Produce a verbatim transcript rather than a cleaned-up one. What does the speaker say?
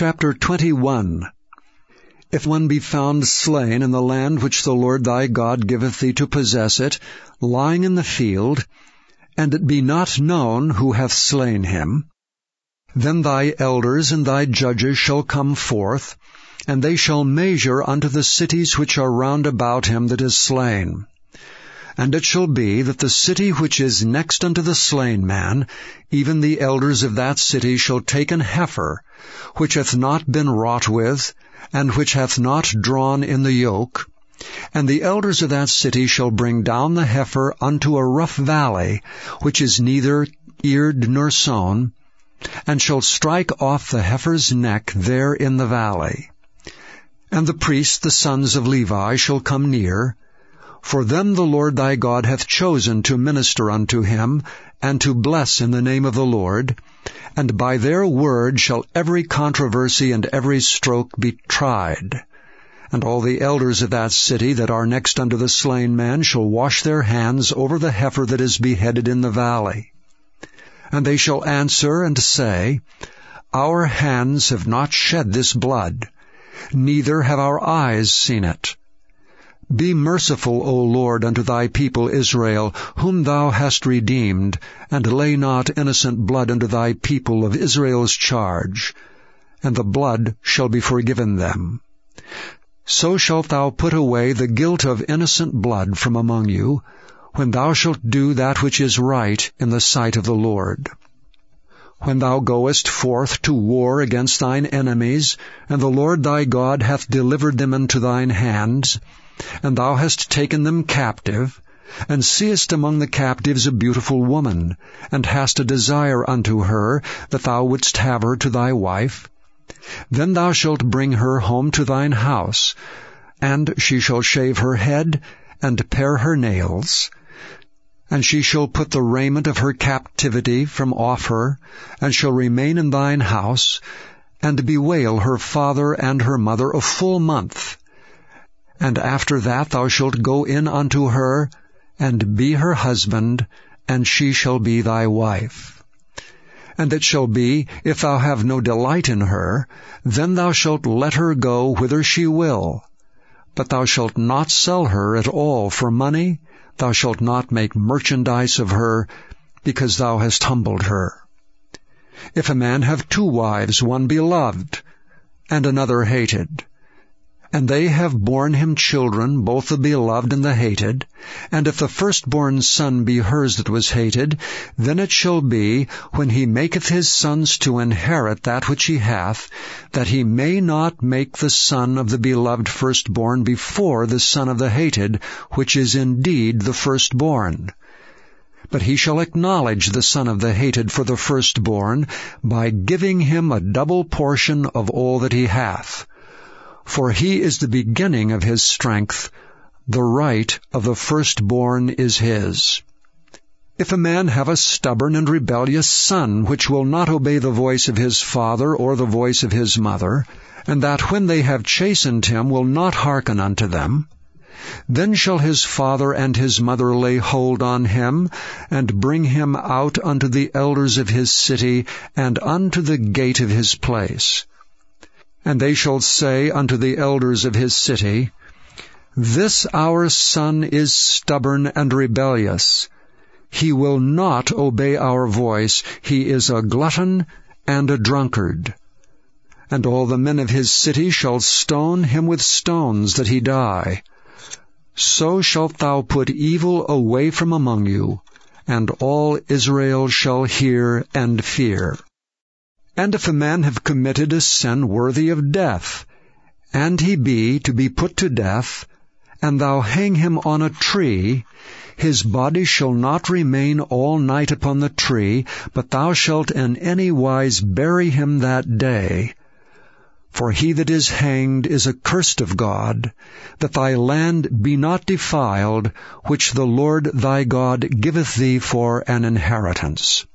Chapter twenty-one. If one be found slain in the land which the Lord thy God giveth thee to possess it, lying in the field, and it be not known who hath slain him, then thy elders and thy judges shall come forth, and they shall measure unto the cities which are round about him that is slain. And it shall be that the city which is next unto the slain man, even the elders of that city shall take an heifer, which hath not been wrought with, and which hath not drawn in the yoke, and the elders of that city shall bring down the heifer unto a rough valley, which is neither eared nor sown, and shall strike off the heifer's neck there in the valley. And the priests, the sons of Levi, shall come near, for them the Lord thy God hath chosen to minister unto him, and to bless in the name of the Lord, and by their word shall every controversy and every stroke be tried. And all the elders of that city that are next unto the slain man shall wash their hands over the heifer that is beheaded in the valley. And they shall answer and say, Our hands have not shed this blood, neither have our eyes seen it. Be merciful, O Lord, unto thy people Israel, whom thou hast redeemed, and lay not innocent blood unto thy people of Israel's charge, and the blood shall be forgiven them. So shalt thou put away the guilt of innocent blood from among you, when thou shalt do that which is right in the sight of the Lord. When thou goest forth to war against thine enemies, and the Lord thy God hath delivered them into thine hands, and thou hast taken them captive, and seest among the captives a beautiful woman, and hast a desire unto her, that thou wouldst have her to thy wife, then thou shalt bring her home to thine house, and she shall shave her head, and pare her nails, and she shall put the raiment of her captivity from off her, and shall remain in thine house, and bewail her father and her mother a full month. And after that thou shalt go in unto her, and be her husband, and she shall be thy wife. And it shall be, if thou have no delight in her, then thou shalt let her go whither she will. But thou shalt not sell her at all for money, thou shalt not make merchandise of her, because thou hast humbled her. If a man have two wives, one beloved, and another hated, and they have borne him children, both the beloved and the hated, and if the firstborn son be hers that was hated, then it shall be, when he maketh his sons to inherit that which he hath, that he may not make the son of the beloved firstborn before the son of the hated, which is indeed the firstborn. But he shall acknowledge the son of the hated for the firstborn, by giving him a double portion of all that he hath. For he is the beginning of his strength, the right of the firstborn is his. If a man have a stubborn and rebellious son, which will not obey the voice of his father or the voice of his mother, and that when they have chastened him will not hearken unto them, then shall his father and his mother lay hold on him, and bring him out unto the elders of his city, and unto the gate of his place. And they shall say unto the elders of his city, This our son is stubborn and rebellious. He will not obey our voice. He is a glutton and a drunkard. And all the men of his city shall stone him with stones, that he die. So shalt thou put evil away from among you, and all Israel shall hear and fear. And if a man have committed a sin worthy of death, and he be to be put to death, and thou hang him on a tree, his body shall not remain all night upon the tree, but thou shalt in any wise bury him that day. For he that is hanged is accursed of God, that thy land be not defiled, which the Lord thy God giveth thee for an inheritance.